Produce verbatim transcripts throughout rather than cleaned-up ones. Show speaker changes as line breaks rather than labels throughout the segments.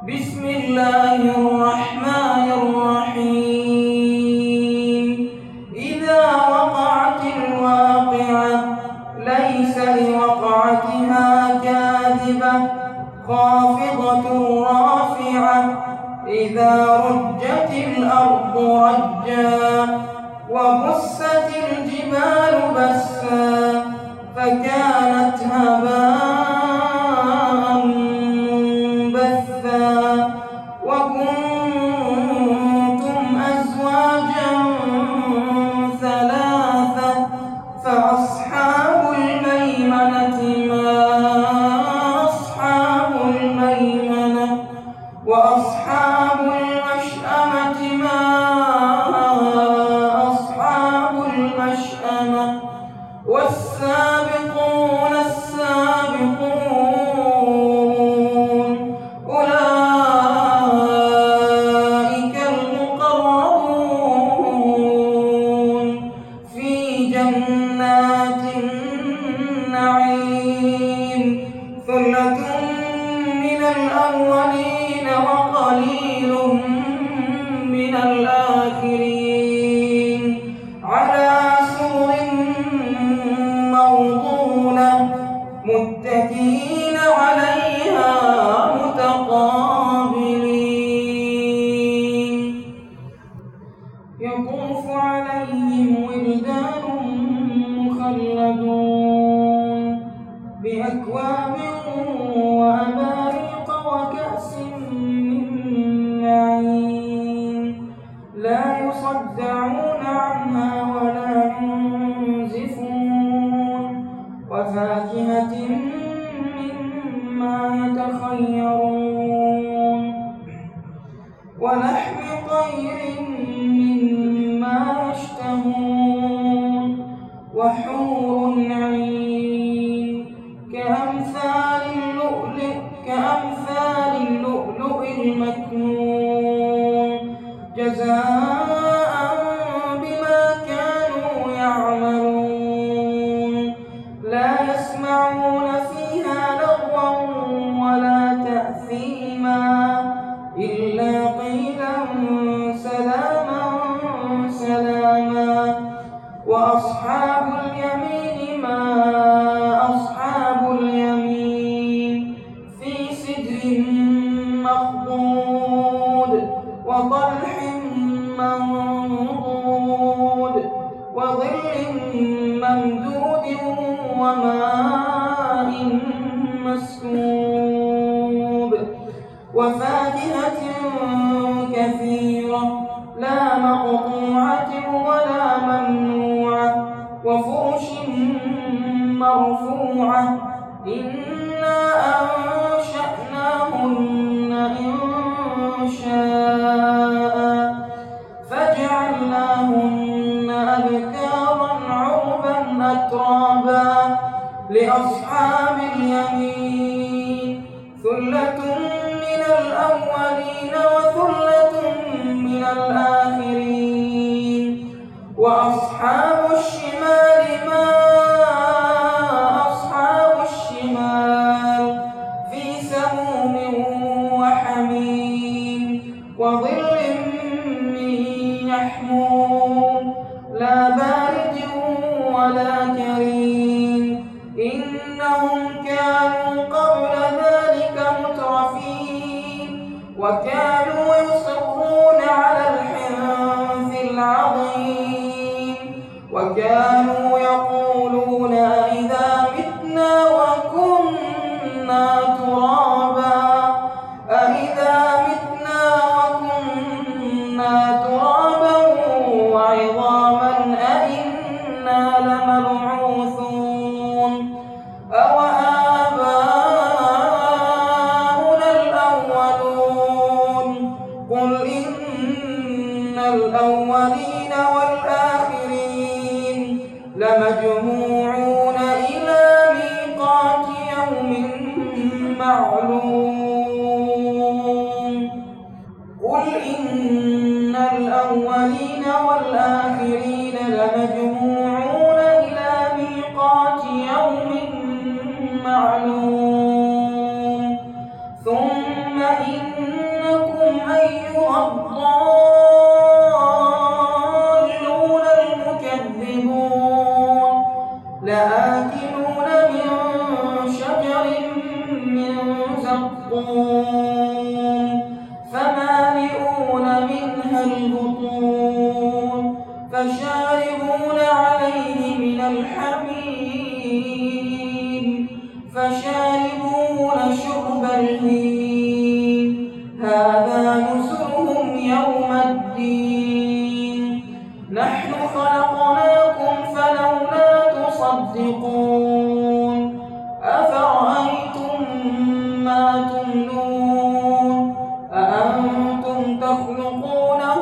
بسم الله الرحمن الرحيم إذا وقعت الواقعة ليس لوقعتها كاذبة خافضة رافعة إذا رجت الأرض رجا وبست الجبال بسا فكانت هباء منبثا وكنتم أزواجا ثلاثة فأصحاب الميمنة ما أصحاب الميمنة وأصحاب المشأمة ما أصحاب المشأمة والسابقون السابقون أولئك المقربون في جنات النعيم ثلة من الأولين وقليل من الآخرين على سرر موضونة متكئين عليها متقابلين يطوف عليهم ولدان مخلدون بأكواب وأباريق وكأس من معين لا يصدعون عنها ولا ينزفون وفاكهة مما يتخيرون ولحم طير مما يشتهون وحور عين كأمثال اللؤلؤ كأمثال اللؤلؤ المكنون جزاء بما كانوا يعملون لا يسمعون فيها لغوا ولا تأثيما إلا قيلا سلاما سلاما وأصحاب اليمين ما أصحاب اليمين في سدر مخضود وطلح منضود وظل ممدود وماء مسكوب وفاكهة كثيرة لا مقطوعة ولا ممنوعة وفرش مرفوعة إنا أنشأناهن إنشاء فجعلناهن أبكارا عربا أترابا لأصحاب اليمين ثلة من الأولين وثلة من الآخرين وأصحاب الشمال ما أصحاب الشمال في سموم وحميم وظل من يحموم لا بارد ولا كريم إنهم كانوا قبل ذلك مترفين وكانوا يصرون على الحنث العظيم وكانوا يقولون إذا متنا وكنا ترابا أإذا متنا وكنا ترابا وعظاما أإنا لمبعوثون أوآباؤنا الأولون قل إن الأولين والآخرين لمجموعون إلى ميقات يوم معلوم قل إن الأولين والآخرين لمجموعون إلى ميقات يوم معلوم ثم إن الضالون المكذبون لآكلون من شجر من زقوم فمالئون منها البطون فشاربون عليه من الحميم فشاربون شرب الهيم هذا نزلهم يوم الدين نحن خلقناكم فلولا تصدقون أفرأيتم ما تمنون أأنتم تخلقونه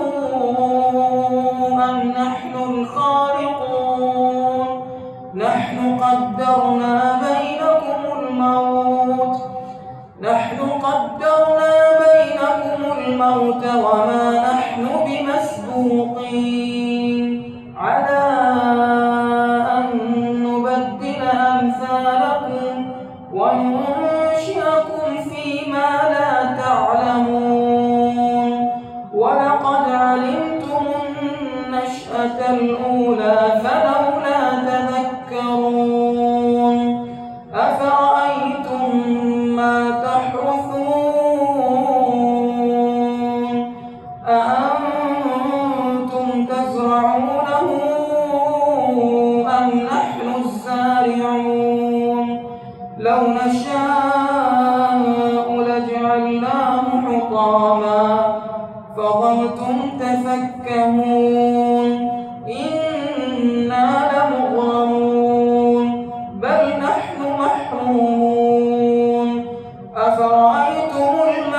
أم نحن الخالقون نحن قدرنا بينكم الموت نحن قدرنا بينكم الموت وما نحن بمسبوقين على أن نبدل أمثالكم وننشئكم فيما لا تعلمون ولقد علمتم النشأة الأولى فلولا تذكرون أفرأيتم ما تحرثون أأنتم تزرعونه أم نحن الزارعون لو نشاء لجعلناه حطاما فظلتم تفكهون إنا لمغرمون بل نحن محرومون أفرأيتم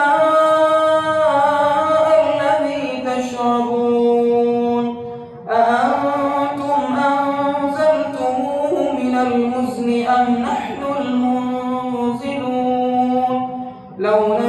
الماء الذي تشربون أأنتم أنزلتموه من المزن أم نحن المنزلون لو